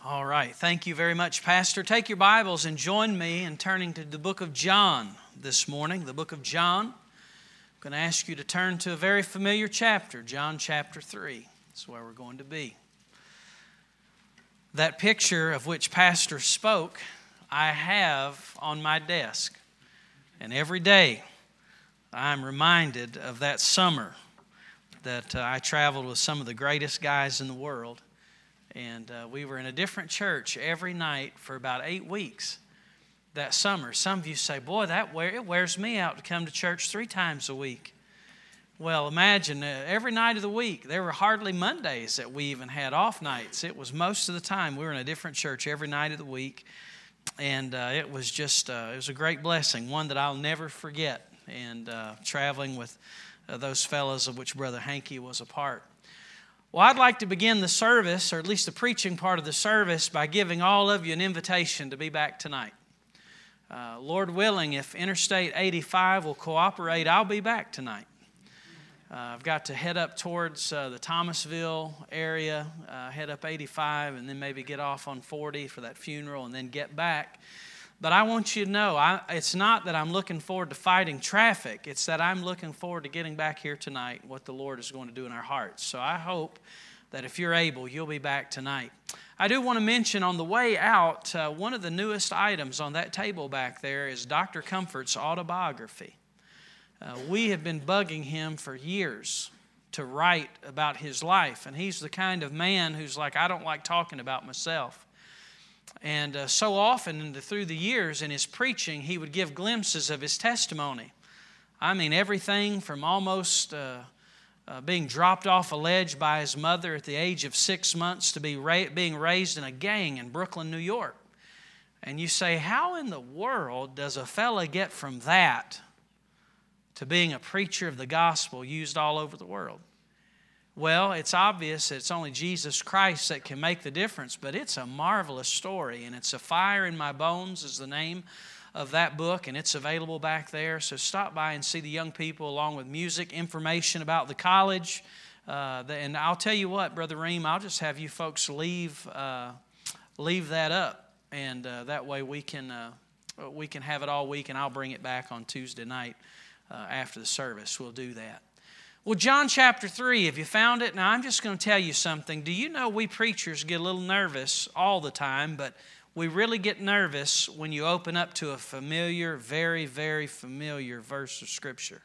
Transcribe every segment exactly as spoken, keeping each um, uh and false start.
All right. Thank you very much, Pastor. Take your Bibles and join me in turning to the book of John this morning. The book of John. I'm going to ask you to turn to a very familiar chapter, John chapter three. That's where we're going to be. That picture of which Pastor spoke, I have on my desk. And every day, I'm reminded of that summer that uh, I traveled with some of the greatest guys in the world. And uh, we were in a different church every night for about eight weeks that summer. Some of you say, boy, that wear, it wears me out to come to church three times a week. Well, imagine uh, every night of the week. There were hardly Mondays that we even had off nights. It was most of the time. We were in a different church every night of the week. And uh, it was just, uh, it was a great blessing, one that I'll never forget. And uh, traveling with uh, those fellows of which Brother Hankey was a part. Well, I'd like to begin the service, or at least the preaching part of the service, by giving all of you an invitation to be back tonight. Uh, Lord willing, if Interstate eighty-five will cooperate, I'll be back tonight. Uh, I've got to head up towards uh, the Thomasville area, uh, head up eighty-five, and then maybe get off on forty for that funeral, and then get back. But I want you to know, I, it's not that I'm looking forward to fighting traffic. It's that I'm looking forward to getting back here tonight, what the Lord is going to do in our hearts. So I hope that if you're able, you'll be back tonight. I do want to mention on the way out, uh, one of the newest items on that table back there is Doctor Comfort's autobiography. Uh, we have been bugging him for years to write about his life. And he's the kind of man who's like, I don't like talking about myself. And uh, so often through the years in his preaching, he would give glimpses of his testimony. I mean, everything from almost uh, uh, being dropped off a ledge by his mother at the age of six months to be ra- being raised in a gang in Brooklyn, New York. And you say, how in the world does a fella get from that to being a preacher of the gospel used all over the world? Well, it's obvious that it's only Jesus Christ that can make the difference, but it's a marvelous story, and it's A Fire in My Bones is the name of that book, and it's available back there. So stop by and see the young people along with music, information about the college. Uh, and I'll tell you what, Brother Reem, I'll just have you folks leave uh, leave that up, and uh, that way we can uh, we can have it all week, and I'll bring it back on Tuesday night uh, after the service. We'll do that. Well, John chapter three, have you found it? Now, I'm just going to tell you something. Do you know we preachers get a little nervous all the time, but we really get nervous when you open up to a familiar, very, very familiar verse of Scripture.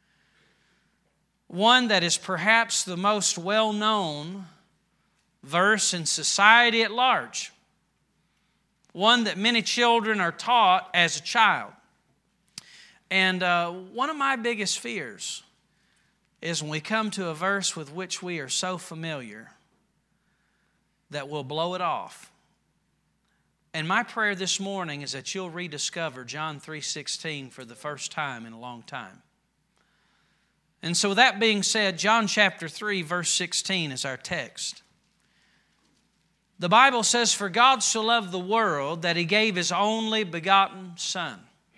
One that is perhaps the most well-known verse in society at large. One that many children are taught as a child. And uh, one of my biggest fears is when we come to a verse with which we are so familiar that we'll blow it off. And my prayer this morning is that you'll rediscover John three sixteen for the first time in a long time. And so with that being said, John chapter three verse sixteen is our text. The Bible says, "For God so loved the world that He gave His only begotten Son,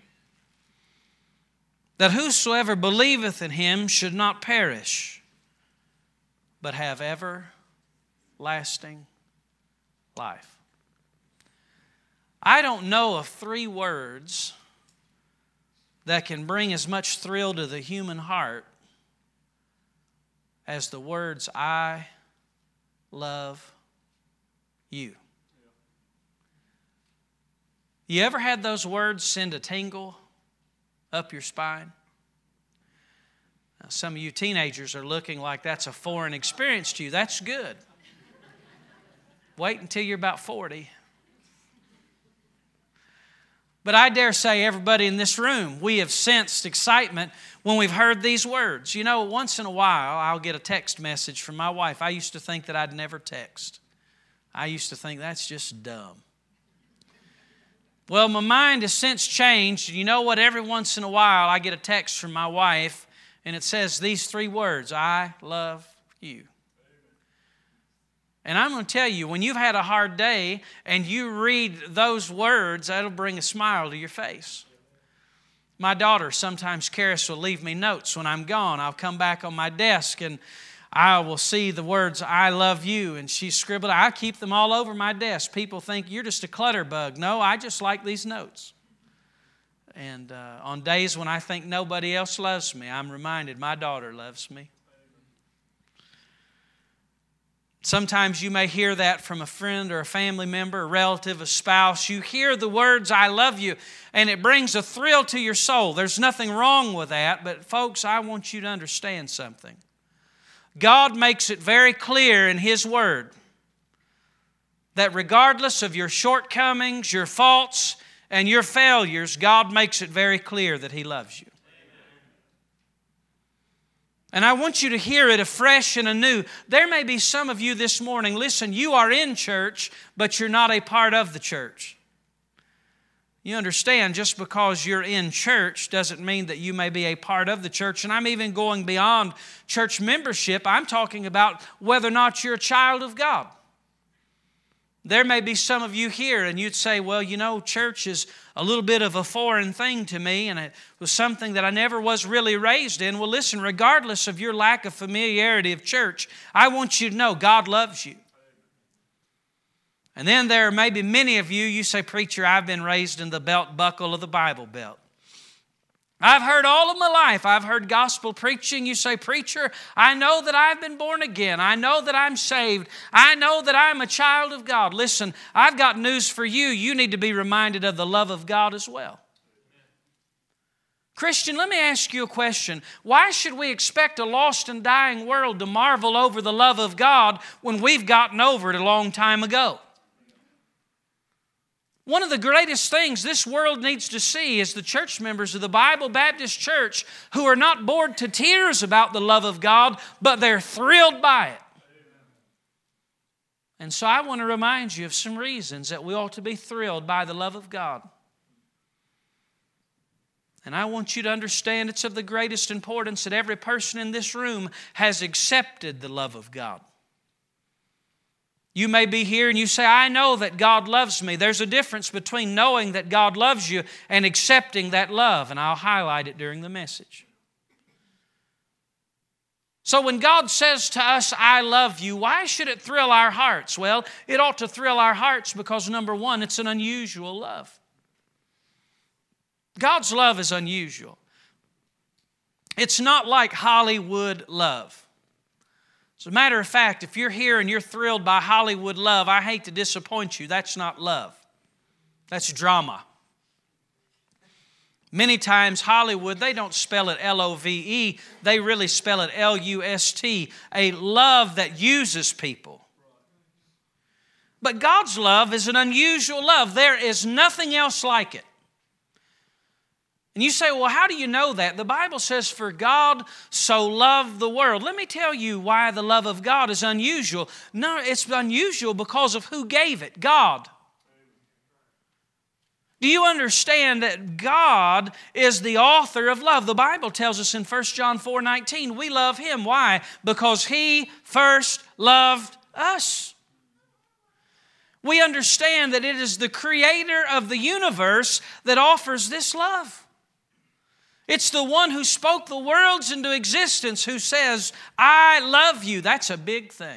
that whosoever believeth in Him should not perish, but have everlasting life." I don't know of three words that can bring as much thrill to the human heart as the words, "I love you." You ever had those words send a tingle up your spine? Now, some of you teenagers are looking like that's a foreign experience to you. That's good. Wait until you're about forty. But I dare say everybody in this room, we have sensed excitement when we've heard these words. You know, once in a while, I'll get a text message from my wife. I used to think that I'd never text. I used to think that's just dumb. Well, my mind has since changed. You know what? Every once in a while, I get a text from my wife, and it says these three words, "I love you." And I'm going to tell you, when you've had a hard day and you read those words, that'll bring a smile to your face. My daughter, sometimes Karis, will leave me notes when I'm gone. I'll come back on my desk and I will see the words, I love you, and she scribbled. I keep them all over my desk. People think you're just a clutter bug. No, I just like these notes. And uh, on days when I think nobody else loves me, I'm reminded my daughter loves me. Sometimes you may hear that from a friend or a family member, a relative, a spouse. You hear the words, I love you, and it brings a thrill to your soul. There's nothing wrong with that, but folks, I want you to understand something. God makes it very clear in His Word that regardless of your shortcomings, your faults, and your failures, God makes it very clear that He loves you. And I want you to hear it afresh and anew. There may be some of you this morning, listen, you are in church, but you're not a part of the church. You understand, just because you're in church doesn't mean that you may be a part of the church. And I'm even going beyond church membership. I'm talking about whether or not you're a child of God. There may be some of you here and you'd say, well, you know, church is a little bit of a foreign thing to me and it was something that I never was really raised in. Well, listen, regardless of your lack of familiarity of church, I want you to know God loves you. And then there may be many of you, you say, preacher, I've been raised in the belt buckle of the Bible Belt. I've heard all of my life, I've heard gospel preaching. You say, preacher, I know that I've been born again. I know that I'm saved. I know that I'm a child of God. Listen, I've got news for you. You need to be reminded of the love of God as well. Christian, let me ask you a question. Why should we expect a lost and dying world to marvel over the love of God when we've gotten over it a long time ago? One of the greatest things this world needs to see is the church members of the Bible Baptist Church who are not bored to tears about the love of God, but they're thrilled by it. And so I want to remind you of some reasons that we ought to be thrilled by the love of God. And I want you to understand it's of the greatest importance that every person in this room has accepted the love of God. You may be here and you say, I know that God loves me. There's a difference between knowing that God loves you and accepting that love, and I'll highlight it during the message. So when God says to us, I love you, why should it thrill our hearts? Well, it ought to thrill our hearts because, number one, it's an unusual love. God's love is unusual. It's not like Hollywood love. As a matter of fact, if you're here and you're thrilled by Hollywood love, I hate to disappoint you. That's not love. That's drama. Many times Hollywood, they don't spell it L O V E. They really spell it L U S T, a love that uses people. But God's love is an unusual love. There is nothing else like it. And you say, well, how do you know that? The Bible says, for God so loved the world. Let me tell you why the love of God is unusual. No, it's unusual because of who gave it, God. Do you understand that God is the author of love? The Bible tells us in First John four nineteen, we love Him. Why? Because He first loved us. We understand that it is the Creator of the universe that offers this love. It's the one who spoke the worlds into existence who says, I love you. That's a big thing.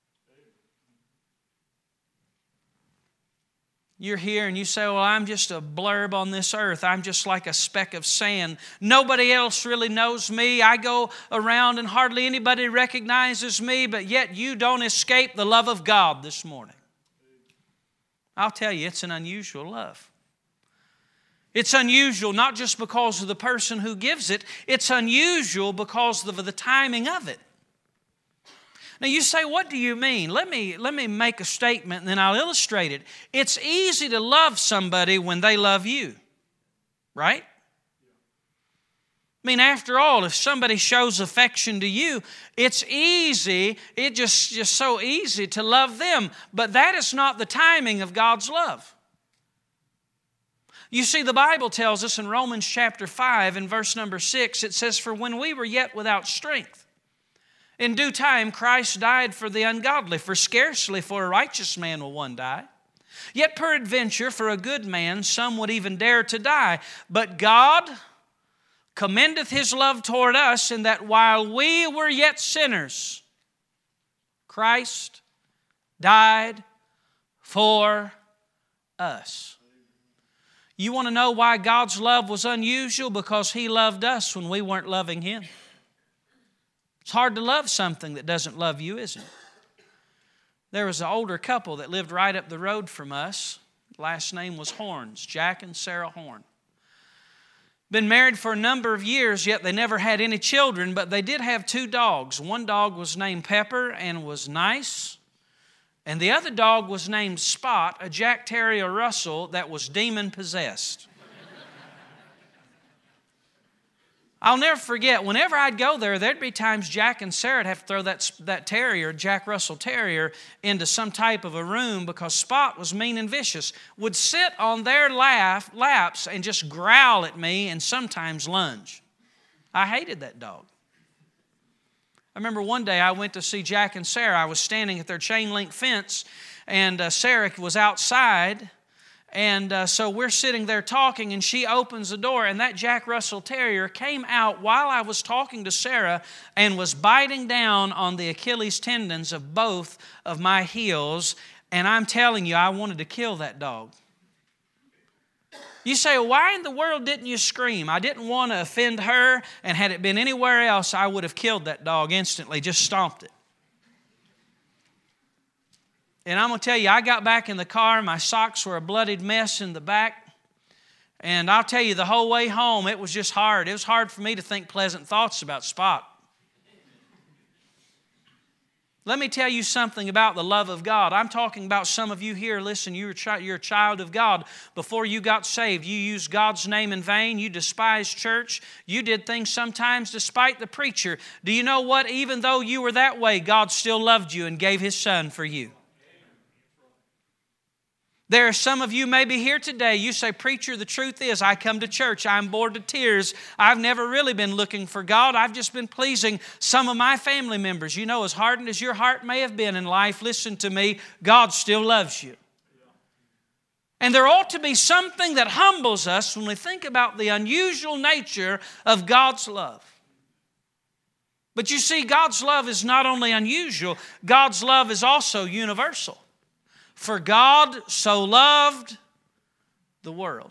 You're here and you say, well, I'm just a blurb on this earth. I'm just like a speck of sand. Nobody else really knows me. I go around and hardly anybody recognizes me, but yet you don't escape the love of God this morning. I'll tell you, it's an unusual love. It's unusual not just because of the person who gives it. It's unusual because of the timing of it. Now you say, what do you mean? Let me, let me make a statement and then I'll illustrate it. It's easy to love somebody when they love you, right? I mean, after all, if somebody shows affection to you, it's easy, it's just, just so easy to love them. But that is not the timing of God's love. You see, the Bible tells us in Romans chapter five and verse number six, it says, for when we were yet without strength, in due time Christ died for the ungodly, for scarcely for a righteous man will one die. Yet peradventure for a good man some would even dare to die. But God commendeth His love toward us in that while we were yet sinners, Christ died for us. You want to know why God's love was unusual? Because He loved us when we weren't loving Him. It's hard to love something that doesn't love you, isn't it? There was an older couple that lived right up the road from us. Last name was Horns, Jack and Sarah Horn. Been married for a number of years, yet they never had any children, but they did have two dogs. One dog was named Pepper and was nice, and the other dog was named Spot, a Jack Terrier Russell that was demon-possessed. I'll never forget, whenever I'd go there, there'd be times Jack and Sarah would have to throw that, that terrier, Jack Russell Terrier, into some type of a room because Spot was mean and vicious, would sit on their lap, laps and just growl at me and sometimes lunge. I hated that dog. I remember one day I went to see Jack and Sarah. I was standing at their chain link fence, and uh, Sarah was outside. And uh, so we're sitting there talking, and she opens the door, and that Jack Russell Terrier came out while I was talking to Sarah and was biting down on the Achilles tendons of both of my heels. And I'm telling you, I wanted to kill that dog. You say, well, why in the world didn't you scream? I didn't want to offend her, and had it been anywhere else, I would have killed that dog instantly, just stomped it. And I'm going to tell you, I got back in the car, my socks were a bloodied mess in the back. And I'll tell you, the whole way home, it was just hard. It was hard for me to think pleasant thoughts about Spot. Let me tell you something about the love of God. I'm talking about some of you here. Listen, you're a child of God. Before you got saved, you used God's name in vain. You despised church. You did things sometimes despite the preacher. Do you know what? Even though you were that way, God still loved you and gave His Son for you. There are some of you maybe here today, you say, preacher, the truth is I come to church, I'm bored to tears. I've never really been looking for God. I've just been pleasing some of my family members. You know, as hardened as your heart may have been in life, listen to me, God still loves you. And there ought to be something that humbles us when we think about the unusual nature of God's love. But you see, God's love is not only unusual, God's love is also universal. For God so loved the world.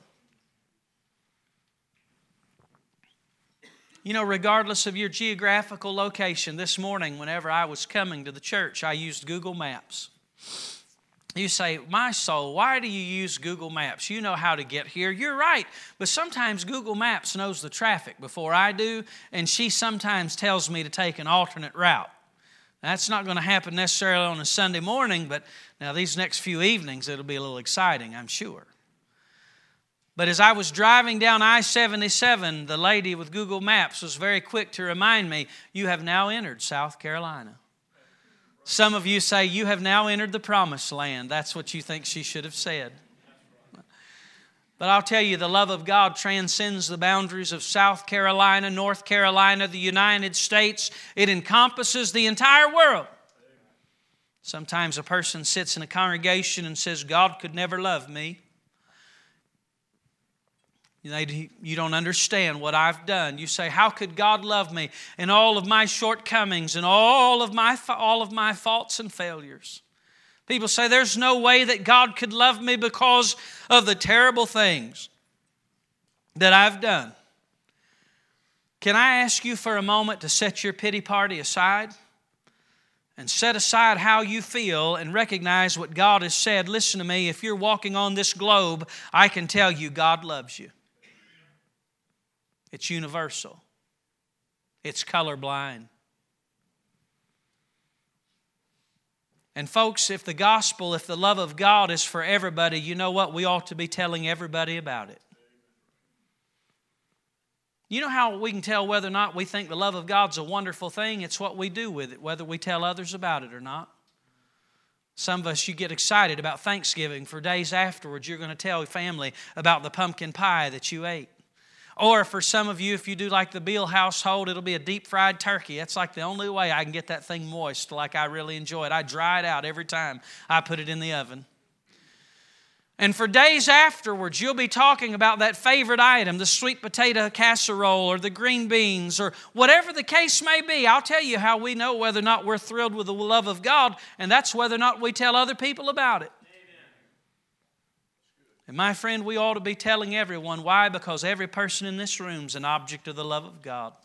You know, regardless of your geographical location, this morning, whenever I was coming to the church, I used Google Maps. You say, my soul, why do you use Google Maps? You know how to get here. You're right. But sometimes Google Maps knows the traffic before I do, and she sometimes tells me to take an alternate route. That's not going to happen necessarily on a Sunday morning, but now these next few evenings it'll be a little exciting, I'm sure. But as I was driving down I seventy-seven, the lady with Google Maps was very quick to remind me, you have now entered South Carolina. Some of you say, you have now entered the promised land. That's what you think she should have said. But I'll tell you, the love of God transcends the boundaries of South Carolina, North Carolina, the United States. It encompasses the entire world. Sometimes a person sits in a congregation and says, God could never love me. You don't understand what I've done. You say, how could God love me in all of my shortcomings and all of my, all of my faults and failures? People say, there's no way that God could love me because of the terrible things that I've done. Can I ask you for a moment to set your pity party aside and set aside how you feel and recognize what God has said? Listen to me, if you're walking on this globe, I can tell you God loves you. It's universal. It's colorblind. And folks, if the gospel, if the love of God is for everybody, you know what? We ought to be telling everybody about it. You know how we can tell whether or not we think the love of God's a wonderful thing? It's what we do with it, whether we tell others about it or not. Some of us, you get excited about Thanksgiving. For days afterwards, you're going to tell your family about the pumpkin pie that you ate. Or for some of you, if you do like the Beal household, it'll be a deep fried turkey. That's like the only way I can get that thing moist like I really enjoy it. I dry it out every time I put it in the oven. And for days afterwards, you'll be talking about that favorite item, the sweet potato casserole or the green beans or whatever the case may be. I'll tell you how we know whether or not we're thrilled with the love of God, and that's whether or not we tell other people about it. Amen. And my friend, we ought to be telling everyone. Why? Because every person in this room is an object of the love of God.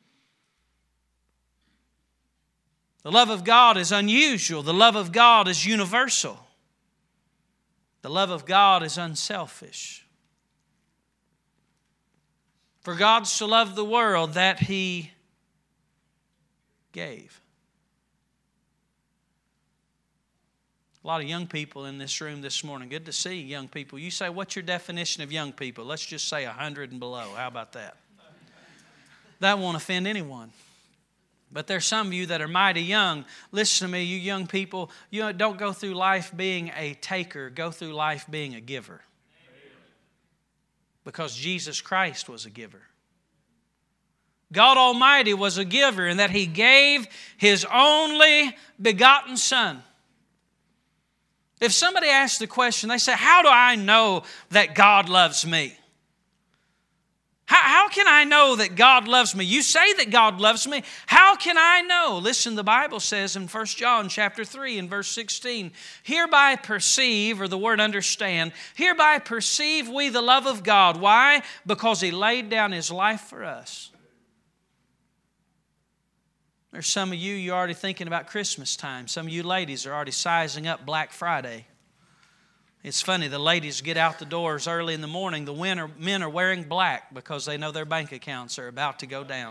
The love of God is unusual. The love of God is universal. The love of God is unselfish. For God so loved the world that He gave. A lot of young people in this room this morning. Good to see young people. You say, what's your definition of young people? Let's just say one hundred and below. How about that? That won't offend anyone. But there's some of you that are mighty young. Listen to me, you young people. You don't go through life being a taker. Go through life being a giver. Because Jesus Christ was a giver. God Almighty was a giver in that He gave His only begotten Son. If somebody asks the question, they say, how do I know that God loves me? How, how can I know that God loves me? You say that God loves me. How can I know? Listen, the Bible says in First John chapter three and verse sixteen, hereby perceive, or the word understand, hereby perceive we the love of God. Why? Because He laid down His life for us. There's some of you, you're already thinking about Christmas time. Some of you ladies are already sizing up Black Friday. It's funny, the ladies get out the doors early in the morning. The men are, men are wearing black because they know their bank accounts are about to go down.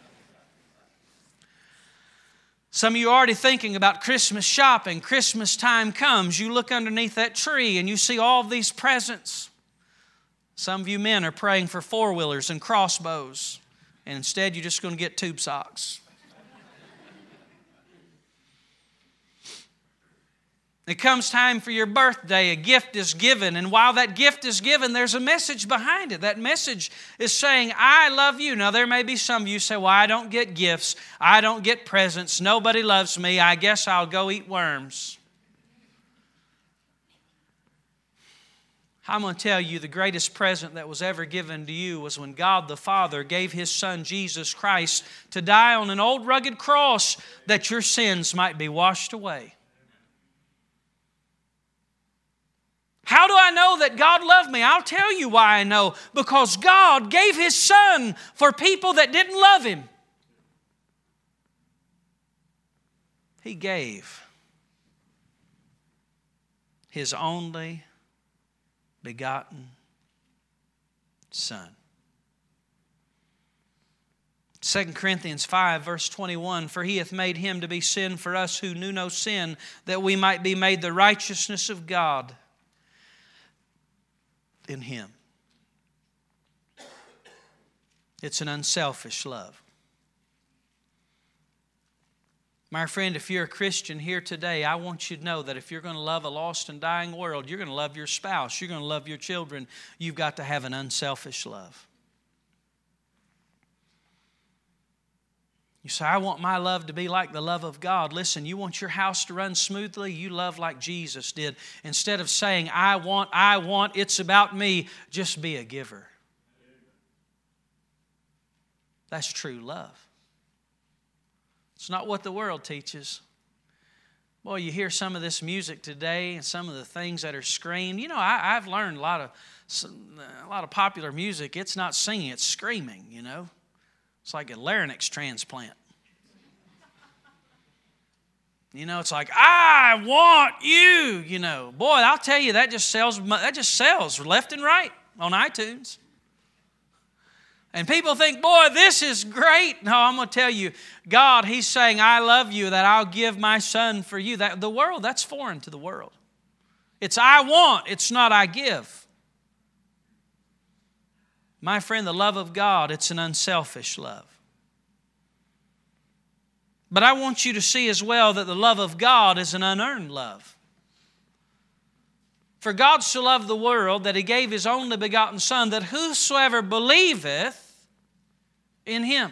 Some of you are already thinking about Christmas shopping. Christmas time comes. You look underneath that tree and you see all these presents. Some of you men are praying for four-wheelers and crossbows. And instead you're just going to get tube socks. It comes time for your birthday, a gift is given, and while that gift is given, there's a message behind it. That message is saying, I love you. Now, there may be some of you say, well, I don't get gifts, I don't get presents, nobody loves me, I guess I'll go eat worms. I'm going to tell you the greatest present that was ever given to you was when God the Father gave His Son Jesus Christ to die on an old rugged cross that your sins might be washed away. How do I know that God loved me? I'll tell you why I know. Because God gave His Son for people that didn't love Him. He gave His only begotten Son. Second Corinthians five, verse twenty-one, for He hath made Him to be sin for us who knew no sin, that we might be made the righteousness of God in Him. It's an unselfish love. My friend, if you're a Christian here today, I want you to know that if you're going to love a lost and dying world, you're going to love your spouse, you're going to love your children, you've got to have an unselfish love. You say, I want my love to be like the love of God. Listen, you want your house to run smoothly? You love like Jesus did. Instead of saying, I want, I want, it's about me, just be a giver. That's true love. It's not what the world teaches. Boy, you hear some of this music today and some of the things that are screamed. You know, I, I've learned a lot of a lot of popular music. It's not singing, it's screaming, you know. It's like a larynx transplant. You know, it's like, I want you, you know. Boy, I'll tell you, that just sells, that just sells left and right on iTunes. And people think, boy, this is great. No, I'm going to tell you, God, He's saying, I love you, that I'll give my Son for you. That, the world, that's foreign to the world. It's I want, it's not I give. My friend, the love of God, it's an unselfish love. But I want you to see as well that the love of God is an unearned love. For God so loved the world that He gave His only begotten Son, that whosoever believeth in Him.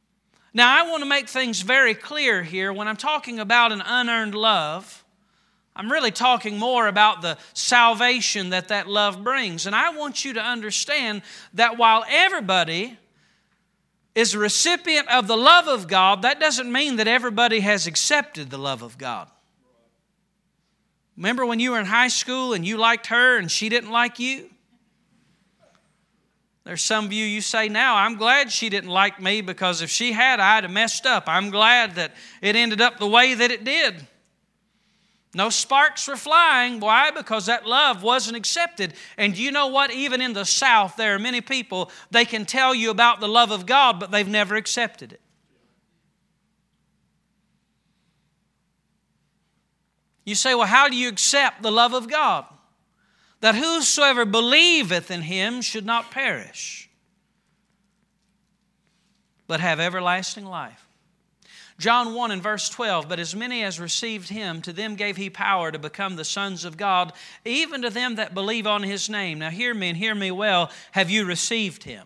Now, I want to make things very clear here. When I'm talking about an unearned love, I'm really talking more about the salvation that that love brings. And I want you to understand that while everybody is a recipient of the love of God, that doesn't mean that everybody has accepted the love of God. Remember when you were in high school and you liked her and she didn't like you? There's some of you, you say now, I'm glad she didn't like me, because if she had, I'd have messed up. I'm glad that it ended up the way that it did. No sparks were flying. Why? Because that love wasn't accepted. And you know what? Even in the South, there are many people, they can tell you about the love of God, but they've never accepted it. You say, well, how do you accept the love of God? That whosoever believeth in Him should not perish, but have everlasting life. John one and verse twelve, but as many as received Him, to them gave He power to become the sons of God, even to them that believe on His name. Now hear me and hear me well. Have you received Him?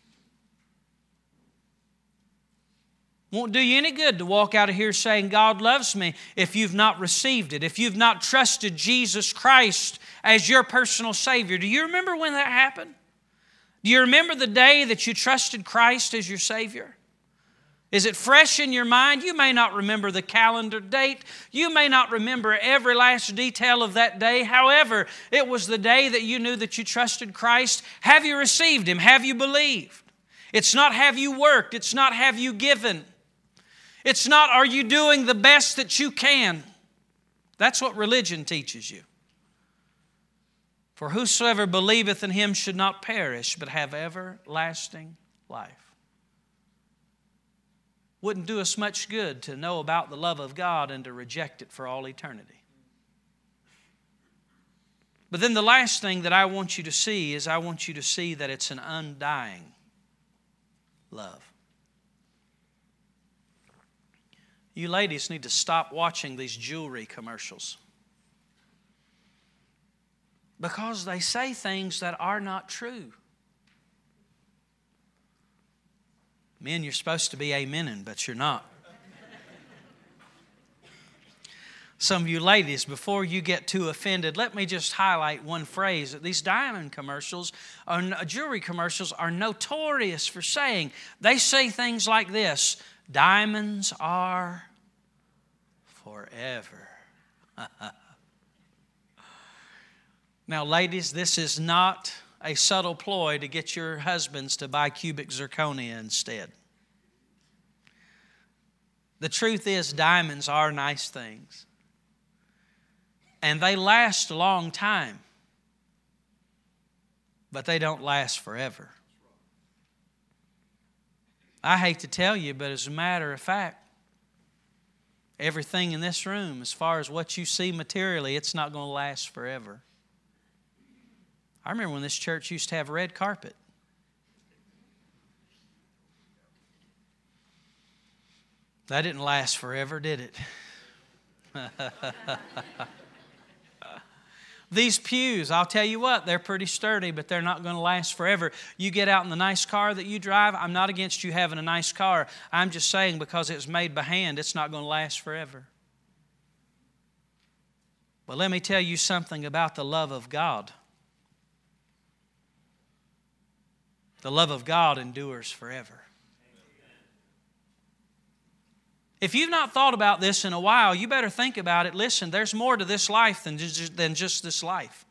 Won't do you any good to walk out of here saying God loves me if you've not received it, if you've not trusted Jesus Christ as your personal Savior. Do you remember when that happened? Do you remember the day that you trusted Christ as your Savior? Is it fresh in your mind? You may not remember the calendar date. You may not remember every last detail of that day. However, it was the day that you knew that you trusted Christ. Have you received Him? Have you believed? It's not have you worked. It's not have you given. It's not are you doing the best that you can. That's what religion teaches you. For whosoever believeth in Him should not perish, but have everlasting life. Wouldn't do us much good to know about the love of God and to reject it for all eternity. But then the last thing that I want you to see is I want you to see that it's an undying love. You ladies need to stop watching these jewelry commercials, because they say things that are not true. Men, you're supposed to be amening, but you're not. Some of you ladies, before you get too offended, let me just highlight one phrase that these diamond commercials, or jewelry commercials, are notorious for saying. They say things like this: diamonds are forever. Now, ladies, this is not a subtle ploy to get your husbands to buy cubic zirconia instead. The truth is, diamonds are nice things. And they last a long time. But they don't last forever. I hate to tell you, but as a matter of fact, everything in this room, as far as what you see materially, it's not going to last forever. I remember when this church used to have red carpet. That didn't last forever, did it? These pews, I'll tell you what, they're pretty sturdy, but they're not going to last forever. You get out in the nice car that you drive, I'm not against you having a nice car. I'm just saying because it's made by hand, it's not going to last forever. But let me tell you something about the love of God. The love of God endures forever. If you've not thought about this in a while, you better think about it. Listen, there's more to this life than just, than just this life.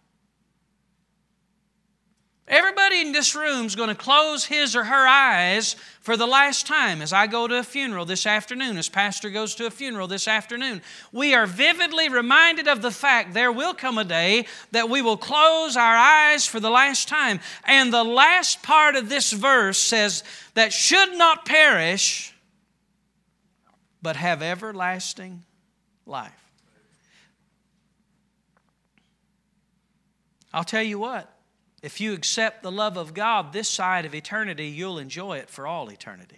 Everybody in this room is going to close his or her eyes for the last time. As I go to a funeral this afternoon, as Pastor goes to a funeral this afternoon, we are vividly reminded of the fact there will come a day that we will close our eyes for the last time. And the last part of this verse says that should not perish, but have everlasting life. I'll tell you what. If you accept the love of God this side of eternity, you'll enjoy it for all eternity.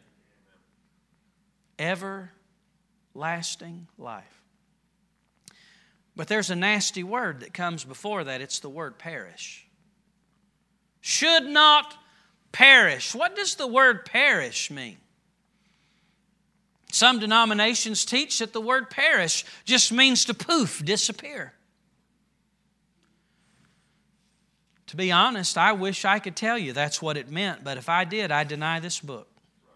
Everlasting life. But there's a nasty word that comes before that. It's the word perish. Should not perish. What does the word perish mean? Some denominations teach that the word perish just means to poof, disappear. To be honest, I wish I could tell you that's what it meant, but if I did, I'd deny this book.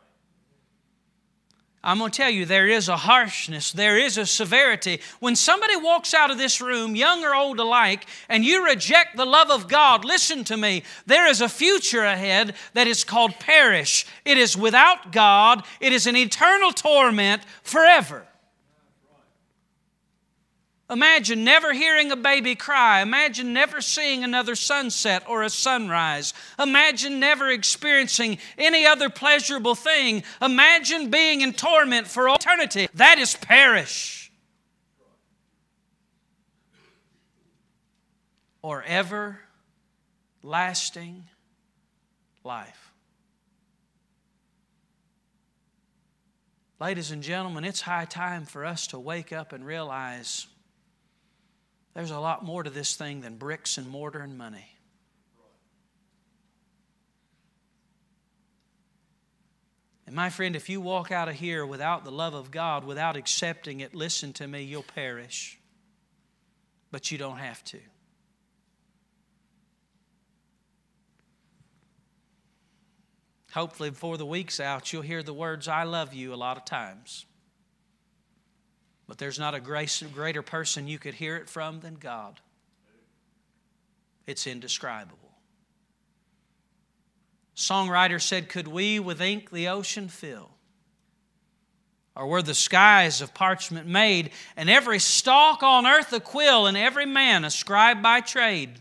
I'm going to tell you, there is a harshness, there is a severity. When somebody walks out of this room, young or old alike, and you reject the love of God, listen to me, there is a future ahead that is called perish. It is without God. It is an eternal torment forever. Imagine never hearing a baby cry. Imagine never seeing another sunset or a sunrise. Imagine never experiencing any other pleasurable thing. Imagine being in torment for eternity. That is perish. Or everlasting life. Ladies and gentlemen, it's high time for us to wake up and realize there's a lot more to this thing than bricks and mortar and money. And my friend, if you walk out of here without the love of God, without accepting it, listen to me, you'll perish. But you don't have to. Hopefully before the week's out, you'll hear the words, I love you, a lot of times. But there's not a greater person you could hear it from than God. It's indescribable. Songwriter said, could we with ink the ocean fill? Or were the skies of parchment made, and every stalk on earth a quill, and every man a scribe by trade?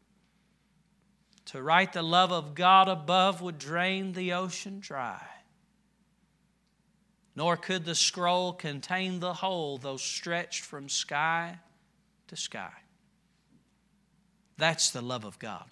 To write the love of God above would drain the ocean dry. Nor could the scroll contain the whole, though stretched from sky to sky. That's the love of God.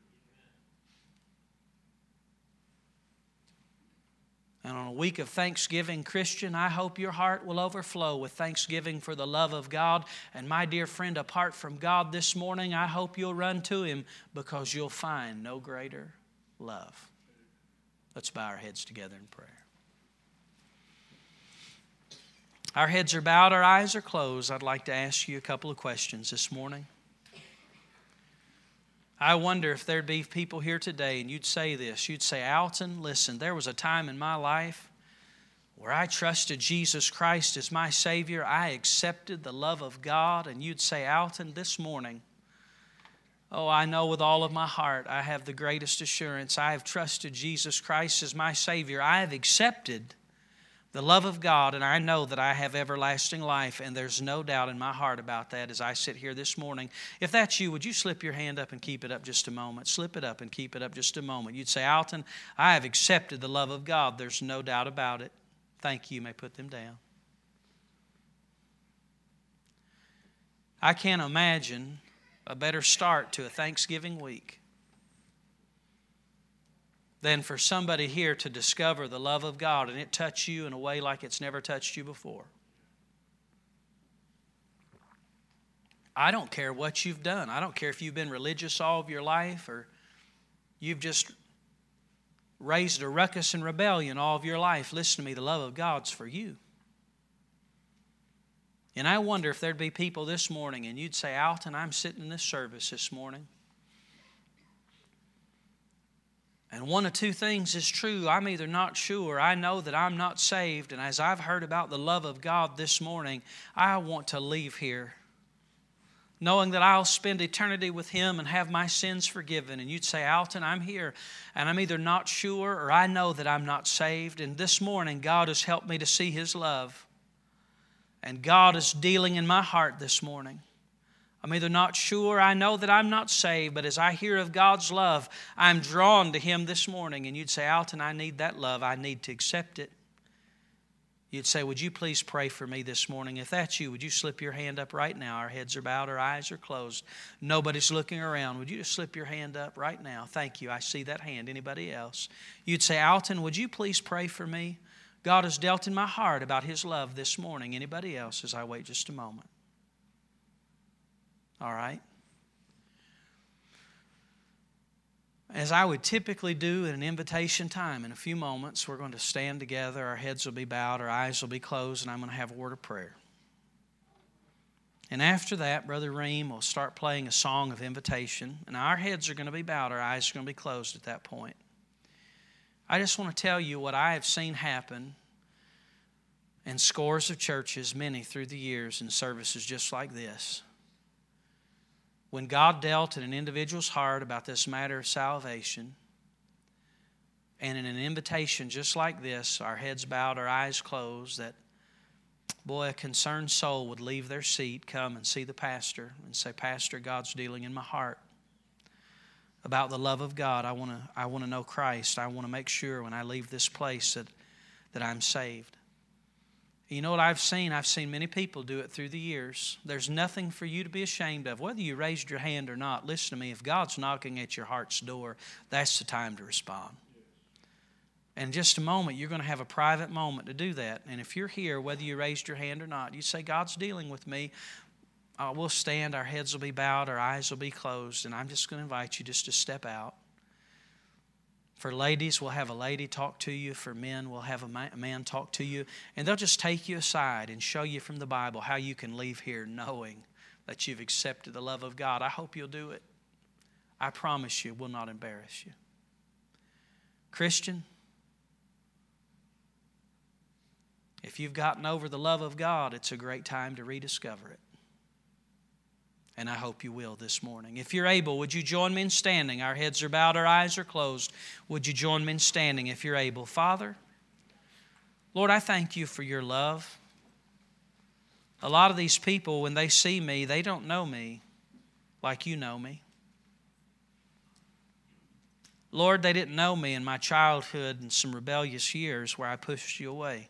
And on a week of Thanksgiving, Christian, I hope your heart will overflow with thanksgiving for the love of God. And my dear friend, apart from God this morning, I hope you'll run to Him because you'll find no greater love. Let's bow our heads together in prayer. Our heads are bowed, our eyes are closed. I'd like to ask you a couple of questions this morning. I wonder if there'd be people here today and you'd say this. You'd say, Alton, listen, there was a time in my life where I trusted Jesus Christ as my Savior. I accepted the love of God. And you'd say, Alton, this morning, oh, I know with all of my heart I have the greatest assurance. I have trusted Jesus Christ as my Savior. I have accepted the love of God, and I know that I have everlasting life, and there's no doubt in my heart about that as I sit here this morning. If that's you, would you slip your hand up and keep it up just a moment? Slip it up and keep it up just a moment. You'd say, Alton, I have accepted the love of God. There's no doubt about it. Thank you. You may put them down. I can't imagine a better start to a Thanksgiving week than for somebody here to discover the love of God and it touch you in a way like it's never touched you before. I don't care what you've done. I don't care if you've been religious all of your life or you've just raised a ruckus and rebellion all of your life. Listen to me, the love of God's for you. And I wonder if there'd be people this morning and you'd say, Alton, I'm sitting in this service this morning. And one of two things is true. I'm either not sure, I know that I'm not saved, and as I've heard about the love of God this morning, I want to leave here knowing that I'll spend eternity with Him and have my sins forgiven. And you'd say, Alton, I'm here, and I'm either not sure or I know that I'm not saved. And this morning, God has helped me to see His love. And God is dealing in my heart this morning. I'm either not sure, I know that I'm not saved, but as I hear of God's love, I'm drawn to Him this morning. And you'd say, Alton, I need that love. I need to accept it. You'd say, would you please pray for me this morning? If that's you, would you slip your hand up right now? Our heads are bowed, our eyes are closed. Nobody's looking around. Would you just slip your hand up right now? Thank you. I see that hand. Anybody else? You'd say, Alton, would you please pray for me? God has dealt in my heart about His love this morning. Anybody else as I wait just a moment? All right. As I would typically do at an invitation time, in a few moments, we're going to stand together. Our heads will be bowed, our eyes will be closed, and I'm going to have a word of prayer. And after that, Brother Reem will start playing a song of invitation, and our heads are going to be bowed, our eyes are going to be closed at that point. I just want to tell you what I have seen happen in scores of churches, many through the years, in services just like this. When God dealt in an individual's heart about this matter of salvation, and in an invitation just like this, our heads bowed, our eyes closed, that, boy, a concerned soul would leave their seat, come and see the pastor and say, Pastor, God's dealing in my heart about the love of God. I want to I want to know Christ. I want to make sure when I leave this place that, that I'm saved. You know what I've seen? I've seen many people do it through the years. There's nothing for you to be ashamed of. Whether you raised your hand or not, listen to me. If God's knocking at your heart's door, that's the time to respond. And in just a moment, you're going to have a private moment to do that. And if you're here, whether you raised your hand or not, you say, God's dealing with me. Uh, we'll stand, our heads will be bowed, our eyes will be closed, and I'm just going to invite you just to step out. For ladies, we'll have a lady talk to you. For men, we'll have a man talk to you. And they'll just take you aside and show you from the Bible how you can leave here knowing that you've accepted the love of God. I hope you'll do it. I promise you, it will not embarrass you. Christian, if you've gotten over the love of God, it's a great time to rediscover it. And I hope you will this morning. If you're able, would you join me in standing? Our heads are bowed, our eyes are closed. Would you join me in standing if you're able? Father, Lord, I thank you for your love. A lot of these people, when they see me, they don't know me like you know me. Lord, they didn't know me in my childhood and some rebellious years where I pushed you away.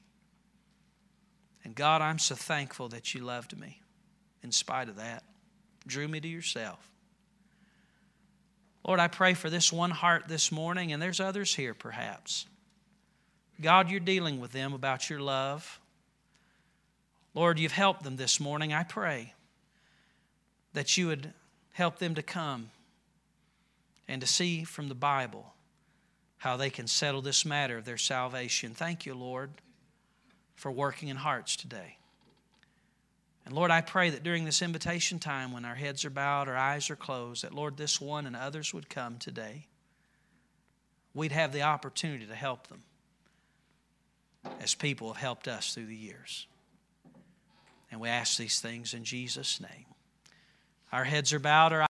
And God, I'm so thankful that you loved me in spite of that. Drew me to yourself. Lord, I pray for this one heart this morning, and there's others here perhaps. God, you're dealing with them about your love. Lord, you've helped them this morning. I pray that you would help them to come and to see from the Bible how they can settle this matter of their salvation. Thank you, Lord, for working in hearts today. And Lord, I pray that during this invitation time when our heads are bowed, our eyes are closed, that Lord, this one and others would come today. We'd have the opportunity to help them as people have helped us through the years. And we ask these things in Jesus' name. Our heads are bowed, our